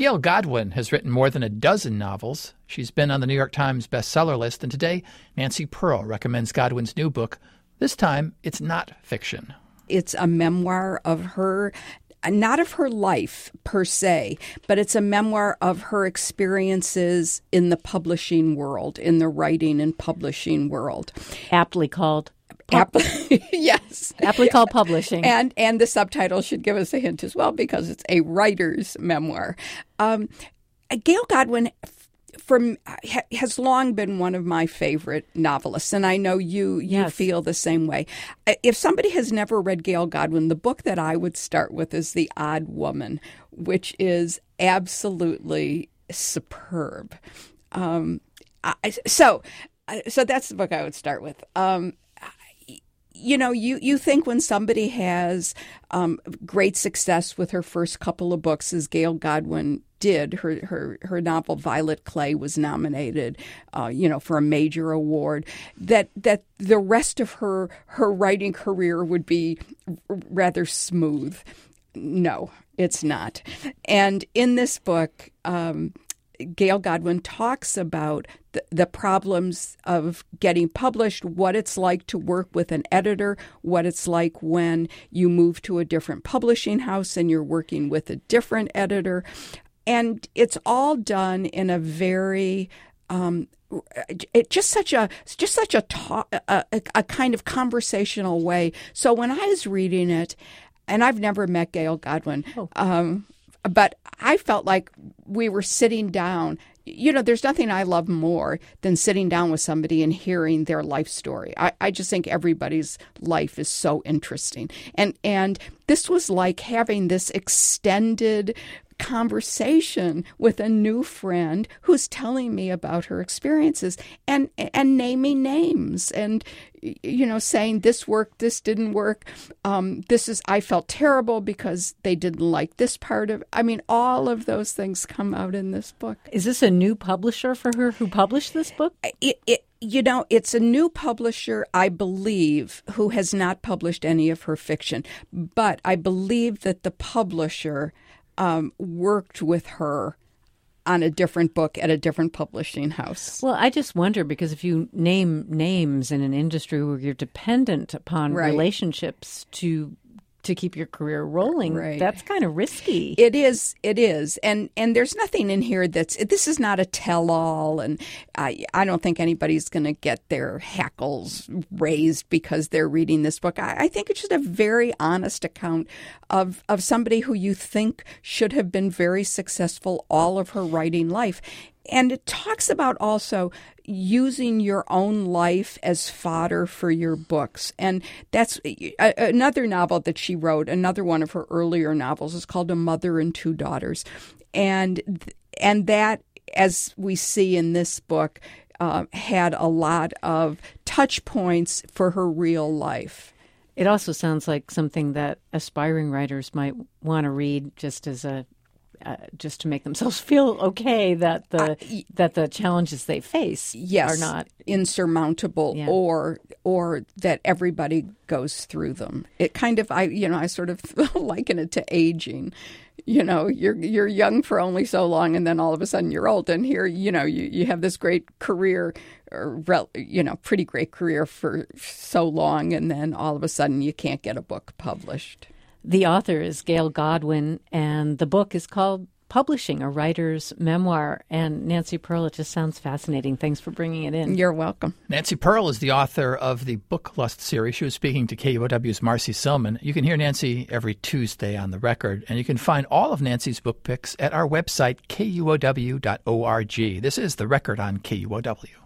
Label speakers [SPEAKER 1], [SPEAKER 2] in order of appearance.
[SPEAKER 1] Gail Godwin has written more than a dozen novels. She's been on the New York Times bestseller list, and today Nancy Pearl recommends Godwin's new book. This time, it's not fiction.
[SPEAKER 2] It's a memoir of her, not of her life per se, but it's a memoir of her experiences in the publishing world, in the writing and publishing world.
[SPEAKER 3] Aptly called.
[SPEAKER 2] Yes.
[SPEAKER 3] Aptly called publishing.
[SPEAKER 2] And the subtitle should give us a hint as well, because it's a writer's memoir. Gail Godwin has long been one of my favorite novelists, and I know you
[SPEAKER 3] Yes.
[SPEAKER 2] feel the same way. If somebody has never read Gail Godwin, the book that I would start with is The Odd Woman, which is absolutely superb. So that's the book I would start with. You think when somebody has great success with her first couple of books, as Gail Godwin did, her novel Violet Clay was nominated, for a major award, that the rest of her writing career would be rather smooth. No, it's not. And in this book, Gail Godwin talks about the problems of getting published, what it's like to work with an editor, what it's like when you move to a different publishing house and you're working with a different editor. And it's all done in a very just such a kind of conversational way. So when I was reading it, and I've never met Gail Godwin, but I felt like we were sitting down. There's nothing I love more than sitting down with somebody and hearing their life story. I just think everybody's life is so interesting. And this was like having this extended conversation with a new friend who's telling me about her experiences and naming names and saying this worked, this didn't work, I felt terrible because they didn't like this part of. I mean, all of those things come out in this book.
[SPEAKER 3] Is this a new publisher for her who published this book?
[SPEAKER 2] It's a new publisher, I believe, who has not published any of her fiction, but I believe that the publisher worked with her on a different book at a different publishing house.
[SPEAKER 3] Well, I just wonder, because if you name names in an industry where you're dependent upon relationships to keep your career rolling, that's kind of risky.
[SPEAKER 2] It is. And there's nothing in here this is not a tell-all, and I don't think anybody's going to get their hackles raised because they're reading this book. I think it's just a very honest account of somebody who you think should have been very successful all of her writing life. And it talks about also using your own life as fodder for your books. And that's another novel that she wrote, another one of her earlier novels, is called A Mother and Two Daughters. And that, as we see in this book, had a lot of touch points for her real life.
[SPEAKER 3] It also sounds like something that aspiring writers might want to read just as just to make themselves feel okay that the challenges they face are not
[SPEAKER 2] insurmountable, or that everybody goes through them. It kind of I sort of liken it to aging. You're young for only so long, and then all of a sudden you're old. And here, you have this great career, pretty great career for so long, and then all of a sudden you can't get a book published.
[SPEAKER 3] The author is Gail Godwin, and the book is called Publishing, a Writer's Memoir. And Nancy Pearl, it just sounds fascinating. Thanks for bringing it in.
[SPEAKER 2] You're welcome.
[SPEAKER 1] Nancy Pearl is the author of the Book Lust series. She was speaking to KUOW's Marcy Silman. You can hear Nancy every Tuesday on The Record, and you can find all of Nancy's book picks at our website, KUOW.org. This is The Record on KUOW.